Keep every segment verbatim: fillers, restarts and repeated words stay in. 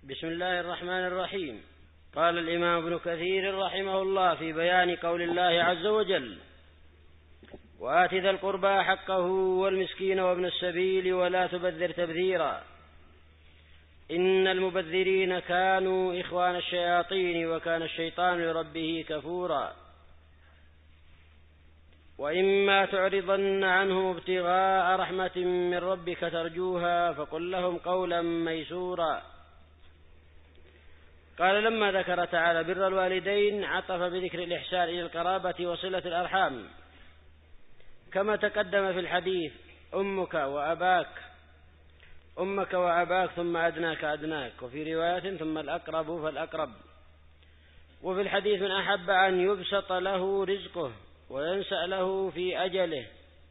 بسم الله الرحمن الرحيم. قال الإمام ابن كثير رحمه الله في بيان قول الله عز وجل: وآت ذا القربى حقه والمسكين وابن السبيل ولا تبذر تبذيرا إن المبذرين كانوا إخوان الشياطين وكان الشيطان لربه كفورا وإما تعرضن عنهم ابتغاء رحمة من ربك ترجوها فقل لهم قولا ميسورا. قال: لما ذكر تعالى بر الوالدين عطف بذكر الإحسان إلى القرابة وصلة الأرحام كما تقدم في الحديث: أمك وأباك أمك وأباك ثم أدناك أدناك، وفي رواية ثم الأقرب فالأقرب. وفي الحديث: من أحب أن يبسط له رزقه وينسأ له في أجله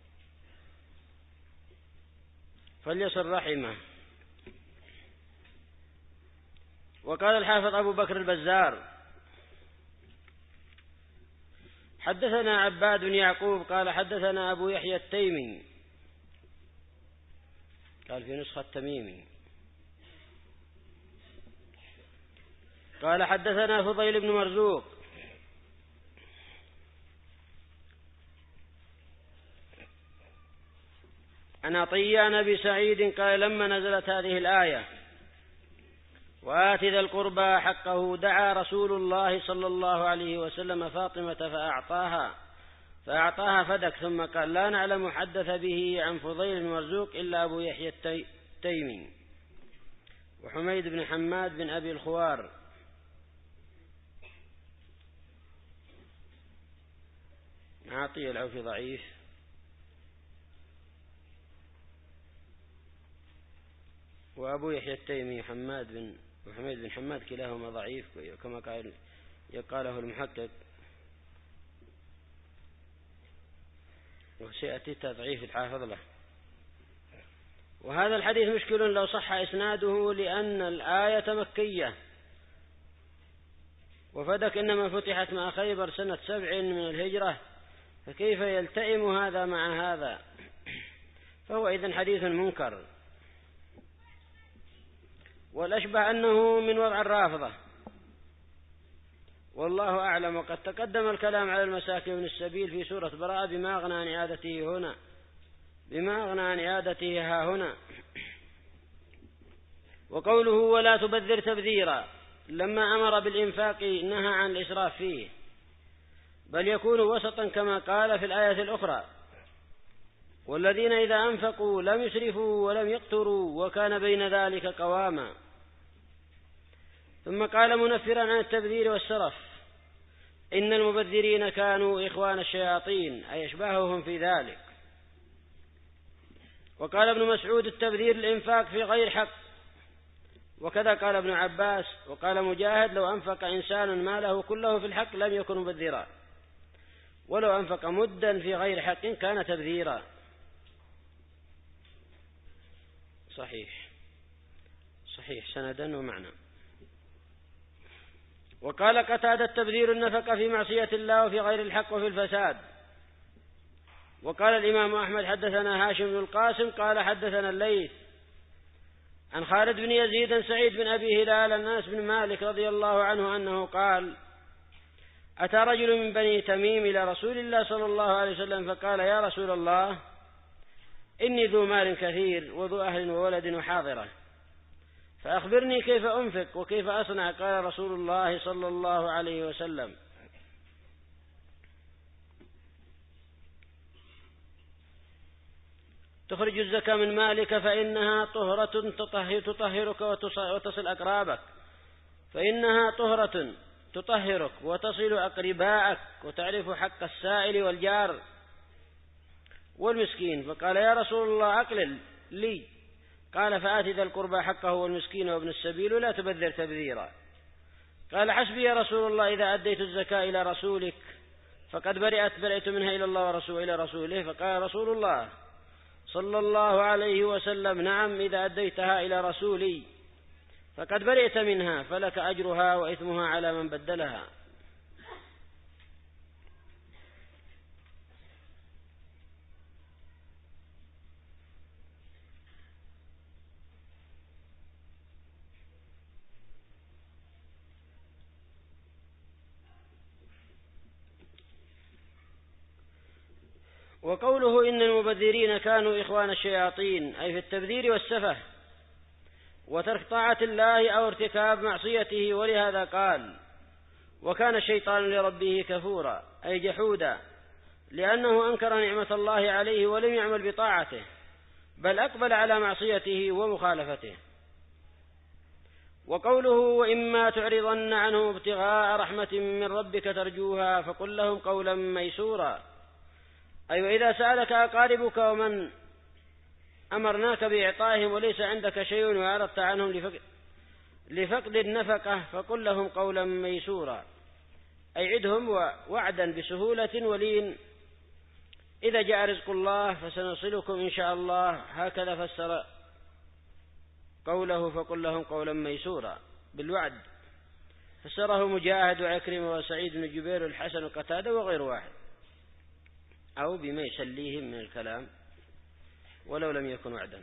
فليصل رحمه. وقال الحافظ أبو بكر البزار: حدثنا عباد بن يعقوب قال حدثنا أبو يحيى التيمي، قال في نسخة تميمي، قال حدثنا فضيل بن مرزوق عن عطية عن أبي سعيد قال: لما نزلت هذه الآية وآت ذا القربى حقه دعا رسول الله صلى الله عليه وسلم فاطمة فأعطاها فأعطاها فدك، ثم قال: لا نعلم حدث به عن فضيل بن مرزوق إلا أبو يحيى التيمي وحميد بن حماد بن أبي الخوار. عطية العوفي ضعيف، وأبو يحيى التيمي حماد بن وحميد بن حماد كلاهما ضعيف كما قال يقاله المحقق، وسيأتي تضعيف الحافظ له. وهذا الحديث مشكل لو صح إسناده، لأن الآية مكية، وفدك إنما فتحت مع خيبر سنة سبع من الهجرة، فكيف يلتئم هذا مع هذا؟ فهو إذن حديث منكر، والأشبه أنه من وضع الرافضة، والله أعلم. وقد تقدم الكلام على المساكين وابن السبيل في سورة براءة بما أغنى عن إعادته هنا بما أغنى عن إعادته ها هنا. وقوله ولا تبذر تبذيرا لما أمر بالإنفاق نهى عن الإسراف فيه، بل يكون وسطا كما قال في الآية الأخرى: والذين إذا أنفقوا لم يسرفوا ولم يقتروا وكان بين ذلك قواما. ثم قال منفرا عن التبذير والسرف: إن المبذرين كانوا إخوان الشياطين، أي أشباههم في ذلك. وقال ابن مسعود: التبذير الإنفاق في غير حق، وكذا قال ابن عباس. وقال مجاهد: لو أنفق إنسان ماله كله في الحق لم يكن مبذرا، ولو أنفق مدا في غير حق كان تبذيرا. صحيح صحيح سندا ومعنى. وقال قتادة: التبذير النفقة في معصية الله وفي غير الحق وفي الفساد. وقال الإمام أحمد: حدثنا هاشم بن القاسم قال حدثنا الليث عن خالد بن يزيد عن سعيد بن أبي هلال الناس بن مالك رضي الله عنه أنه قال: أتى رجل من بني تميم إلى رسول الله صلى الله عليه وسلم فقال: يا رسول الله، إني ذو مال كثير وذو أهل وولد وحاضرة، فأخبرني كيف أنفق وكيف أصنع. قال رسول الله صلى الله عليه وسلم: تخرج الزكاة من مالك فإنها طهرة تطهرك وتصل أقرابك فإنها طهرة تطهرك وتصل أقرباءك وتعرف حق السائل والجار والمسكين. فقال: يا رسول الله، أقلل لي. قال: فآت ذا القربى حقه والمسكين وابن السبيل ولا تبذر تبذيرا. قال: حسبي يا رسول الله إذا أديت الزكاة إلى رسولك فقد برئت برئت منها إلى الله ورسوله إلى رسوله. فقال رسول الله صلى الله عليه وسلم: نعم، إذا أديتها إلى رسولي فقد برئت منها، فلك أجرها وإثمها على من بدلها. وقوله إن المبذرين كانوا إخوان الشياطين أي في التبذير والسفه وترك طاعة الله أو ارتكاب معصيته، ولهذا قال وكان الشيطان لربه كفورا أي جحودا، لأنه أنكر نعمة الله عليه ولم يعمل بطاعته بل أقبل على معصيته ومخالفته. وقوله وإما تعرضن عنه ابتغاء رحمة من ربك ترجوها فقل لهم قولا ميسورا أي وإذا سألك أقاربك ومن أمرناك بإعطائهم وليس عندك شيء وأعرضت عنهم لفقد النفقة فقل لهم قولا ميسورا أي عدهم وعدا بسهولة ولين إذا جاء رزق الله فسنصلكم إن شاء الله، هكذا فسر قوله فقل لهم قولا ميسورا بالوعد، فسره مجاهد وعكرمة وسعيد بن جبير والحسن وقتادة وغير واحد، أو بما يسليهم من الكلام ولو لم يكن وعدا.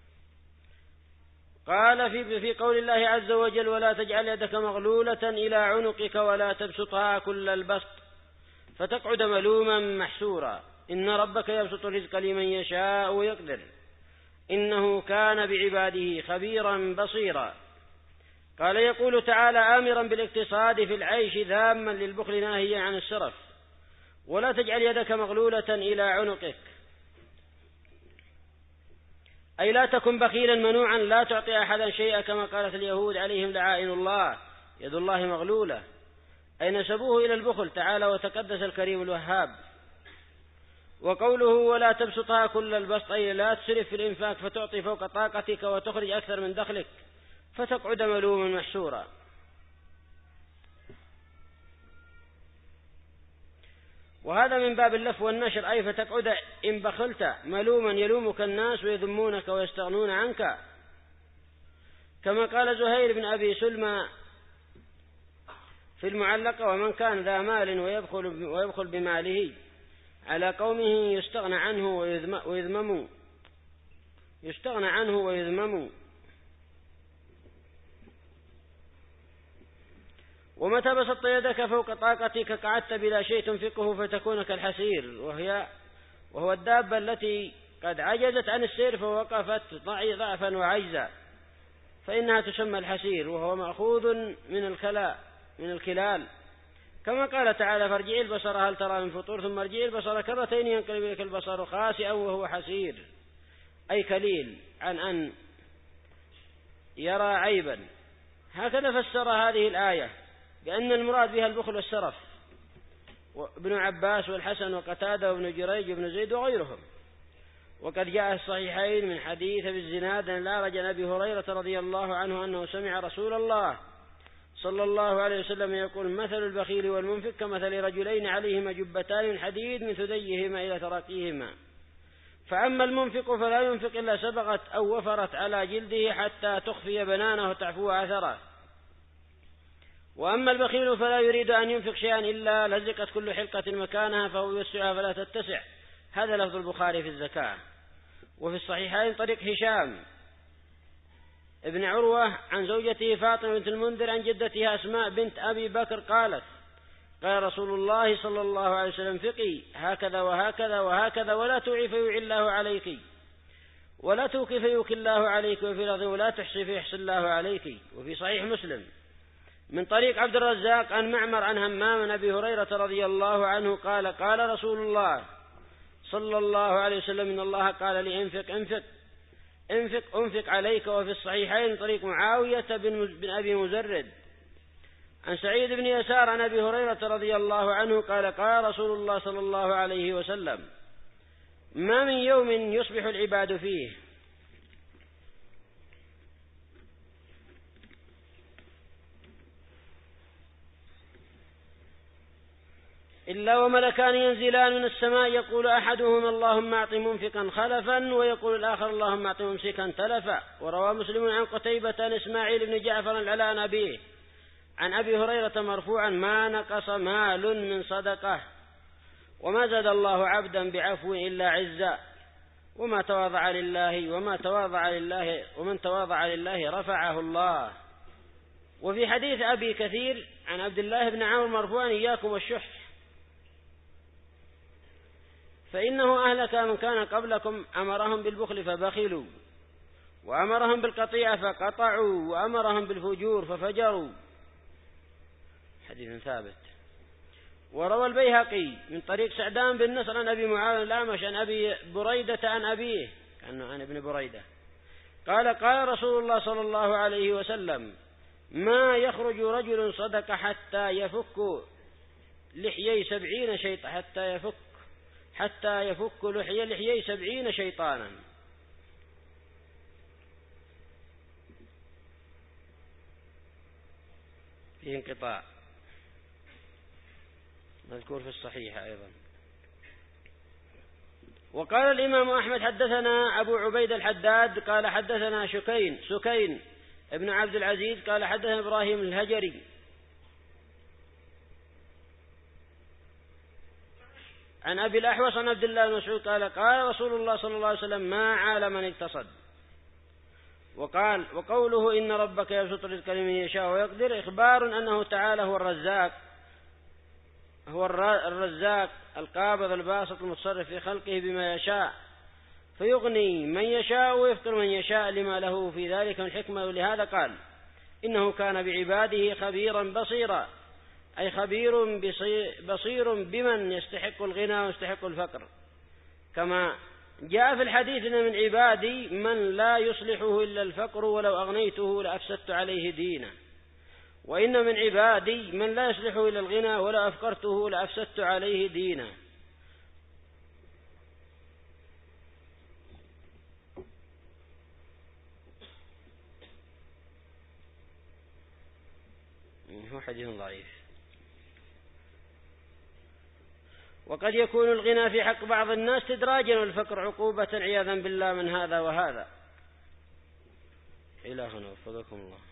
قال في في قول الله عز وجل ولا تجعل يدك مغلولة إلى عنقك ولا تبسطها كل البسط فتقعد ملوما محسورا إن ربك يبسط الرزق لمن يشاء ويقدر إنه كان بعباده خبيرا بصيرا. قال يقول تعالى آمرا بالاقتصاد في العيش ذاما للبخل ناهيا عن السرف ولا تجعل يدك مغلولة إلى عنقك أي لا تكن بخيلا منوعا لا تعطي أحدا شيئا كما قالت اليهود عليهم لعائن الله يد الله مغلولة أي نسبوه إلى البخل تعالى وتقدس الكريم الوهاب. وقوله ولا تبسطها كل البسط أي لا تسرف في الإنفاق فتعطي فوق طاقتك وتخرج أكثر من دخلك فتقعد ملوما محسورا. وهذا من باب اللف والنشر أي فتقعد إن بخلت ملوما يلومك الناس ويذمونك ويستغنون عنك، كما قال زهير بن أبي سلمى في المعلقة ومن كان ذا مال ويبخل, ويبخل بماله على قومه يستغنى عنه ويذمم يستغنى عنه ويذمم. ومتى بسطت يدك فوق طاقتك قعدت بلا شيء تنفقه فتكون كالحسير وهي وهو الدابة التي قد عجزت عن السير فوقفت ضعفا وعجزا فإنها تسمى الحسير وهو مأخوذ من الكلاء من الكلال، كما قال تعالى فارجعي البصر هل ترى من فطور ثم ارجعي البصر كرتين ينقلب إليك البصر خاسئا وهو حسير أي كليل عن أن يرى عيبا. هكذا فسر هذه الآية بأن المراد بها البخل والسرف ابن عباس والحسن وقتادة وابن جريج وابن زيد وغيرهم. وقد جاء الصحيحين من حديث بالزناد أن الأعرج عن أبي هريرة رضي الله عنه أنه سمع رسول الله صلى الله عليه وسلم يقول مثل البخيل والمنفق كمثل رجلين عليهما جبتان من حديد من ثديهما إلى تراقيهما فأما المنفق فلا ينفق إلا سبقت أو وفرت على جلده حتى تخفي بنانه وتعفو أثره، وأما البخيل فلا يريد أن ينفق شيئا إلا لزقت كل حلقة مكانها فهو يوسعها فلا تتسع. هذا لفظ البخاري في الزكاة. وفي الصحيحين طريق هشام ابن عروة عن زوجته فاطمة بنت المنذر عن جدتها أسماء بنت أبي بكر قالت قال رسول الله صلى الله عليه وسلم فقي هكذا وهكذا وهكذا ولا توعي فيوعي الله عليك ولا توكي فيوكي الله عليك وفي الأرض ولا تحصي فيحصي الله عليك. وفي صحيح مسلم من طريق عبد الرزاق عن معمر عن همام عن أبي هريرة رضي الله عنه قال قال رسول الله صلى الله عليه وسلم إن الله قال لي انفق انفق انفق انفق عليك. وفي الصحيحين طريق معاوية بن أبي مزرد عن سعيد بن يسار عن أبي هريرة رضي الله عنه قال قال رسول الله صلى الله عليه وسلم ما من يوم يصبح العباد فيه إلا وملكان ينزلان من السماء يقول أحدهما اللهم أعط منفقا خلفا ويقول الآخر اللهم أعط ممسكا تلفا. وروى مسلم عن قتيبة عن إسماعيل بن جعفر العلاء عن أبيه عن أبي هريرة مرفوعا ما نقص مال من صدقة وما زاد الله عبدا بعفو إلا عزا وما تواضع لله وما تواضع لله ومن تواضع لله رفعه الله. وفي حديث أبي كثير عن عبد الله بن عمرو مرفوعا إياكم والشح فإنه أهلك من كان قبلكم أمرهم بالبخل فبخلوا، وأمرهم بالقطيعة فقطعوا، وأمرهم بالفجور ففجروا. حديث ثابت. وروى البيهقي من طريق سعدان بن نصر عن أبي معاوية الأعمش عن أبي بريدة عن أبيه كأنه عن ابن بريدة قال قال رسول الله صلى الله عليه وسلم: ما يخرج رجل صدق حتى يفك لحيي سبعين شيطانا حتى يفك حتى يفك لحيي لحيي سبعين شيطانا. في انقطاع مذكور في الصحيح أيضا. وقال الإمام أحمد حدثنا أبو عبيد الحداد قال حدثنا شكين سكين ابن عبد العزيز قال حدثنا إبراهيم الهجري عن أبي الأحوص عن عبد الله بن مسعود قال قال رسول الله صلى الله عليه وسلم: ما عال من اقتصد. وقال وقوله إن ربك يبسط الرزق لمن يشاء ويقدر إخبار أنه تعالى هو الرزاق هو الرزاق القابض الباسط المتصرف في خلقه بما يشاء، فيغني من يشاء ويفطر من يشاء لما له في ذلك من حكمة. ولهذا قال: إنه كان بعباده خبيرا بصيرا، أي خبير بصير بمن يستحق الغنى ويستحق الفقر. كما جاء في الحديث: إن من عبادي من لا يصلحه إلا الفقر ولو أغنيته لأفسدت عليه دينه، وإن من عبادي من لا يصلحه إلا الغنى ولو أفقرته لأفسدت عليه دينه. هو حديث ضعيف. وقد يكون الغنى في حق بعض الناس تدراجا والفقر عقوبة عياذا بالله من هذا وهذا. إلهنا وفقكم الله.